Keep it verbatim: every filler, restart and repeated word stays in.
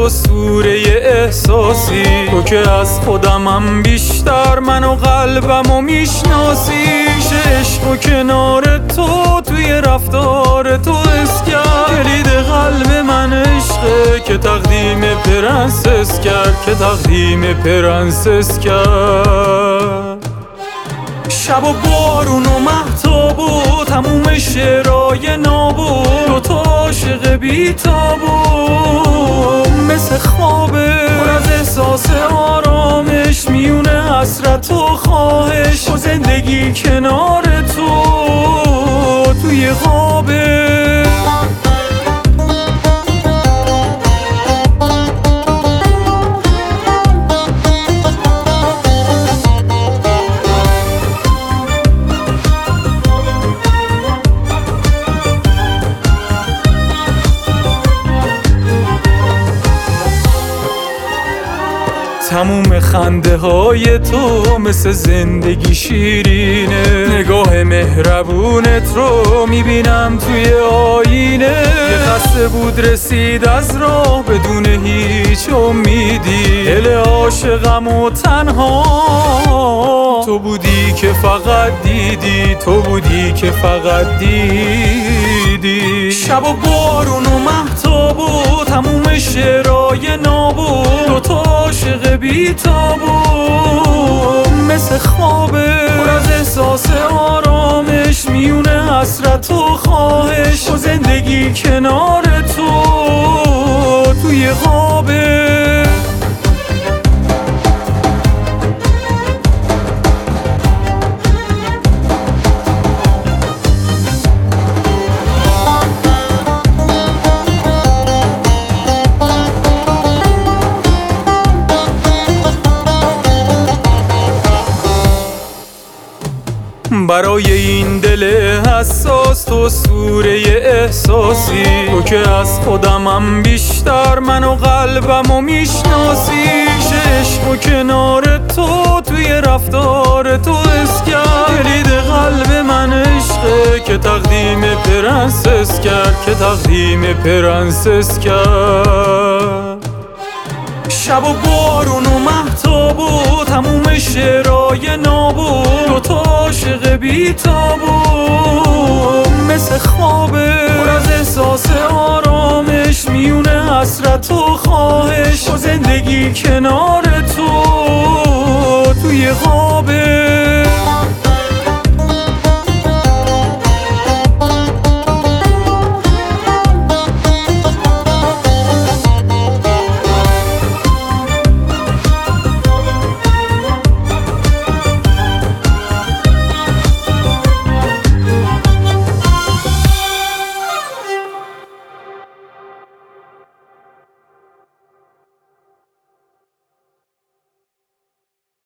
تو سوره احساسی، تو که از خودمم بیشتر من و قلبمو میشناسی. عشق و کنار تو توی رفتار تو حس کرد، کلید قلب من عشقه که تقدیم پرنسس کرد، که تقدیم پرنسس کرد. شب و بارون و مهتاب و تموم شعرهای ناب و دوتا عاشق بی‌تاب و مثل خوابه پر از احساس آرامش، میونه حسرت و خواهش و زندگی کنار تو توی خوابه. تموم خنده های تو مثل زندگی شیرینه، نگاه مهربونت رو میبینم توی آینه. یه قصه بود رسید از راه بدون هیچ امیدی، دل عاشقم و تنها تو بودی که فقط دیدی، تو بودی که فقط دیدی. شب و بارون و مهتاب و تموم شعرهای ناب و دوتا عاشق بی‌تاب و مثل خوابه پر از احساس آرامش، میونه حسرت و خواهش و زندگی کنار تو توی خوابه. برای این دل حساس تو سوره احساسی، تو که از خودمم بیشتر من و قلبمو میشناسی. عشق و کنار تو توی رفتار تو حس کرد، کلید قلب من عشقه که تقدیم پرنسس کرد، که تقدیم پرنسس کرد. شب و بارون و مهتاب و تموم شعرهای ناب و دوتا عاشق بی‌تاب و مثل خوابه پر از احساس آرامش، میونه حسرت و خواهش و زندگی کنار تو توی خوابه.